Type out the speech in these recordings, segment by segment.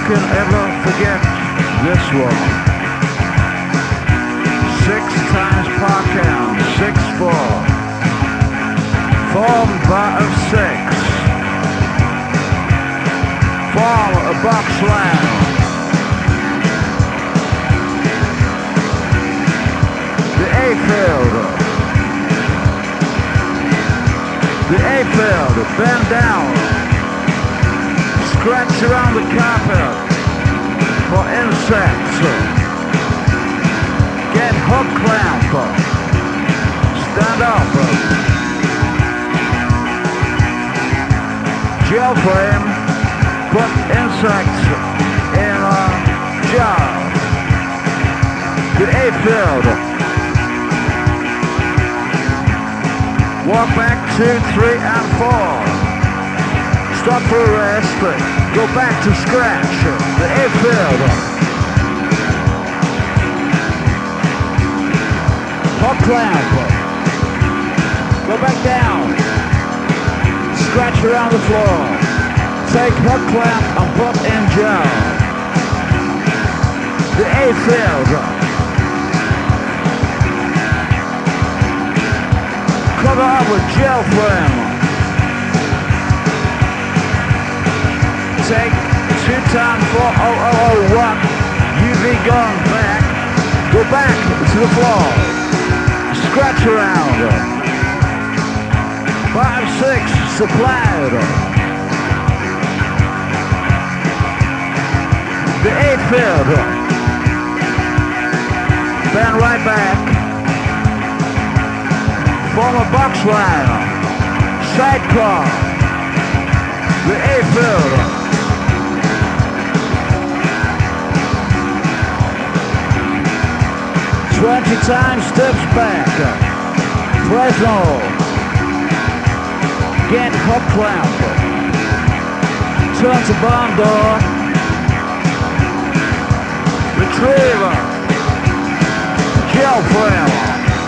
can ever forget this one. 6 times par count, 6-4. Form bar of 6. Form a box slam. The A-field. The A-field, bend down. Scratch around the carpet for insects. Get hook clamp. Stand up. Gel frame. Put insects in a jar. The A-field. Walk back 2, 3, and 4. Stop for a rest. Go back to scratch. The A-field. Hook clamp. Go back down. Scratch around the floor. Take hook clamp and put in gel. The A-field. Cover up with gel frame. Take 2 times 4001 UV gun back. Go back to the floor. Scratch around. 5, 6 supplied. The A-field. Bend right back. Form a box line. Sidecar. The A-field. 20 times steps back. Fresnel. Get hook clamp. Turn to barn door. Retriever. Gel frame.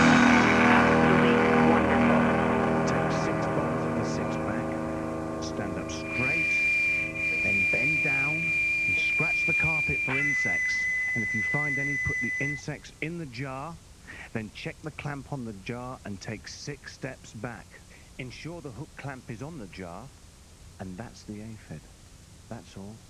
Stand up straight, then bend down and scratch the carpet for insects. And if you find any, put the insects in the jar, then check the clamp on the jar and take 6 steps back. Ensure the hook clamp is on the jar, and that's the aphid. That's all.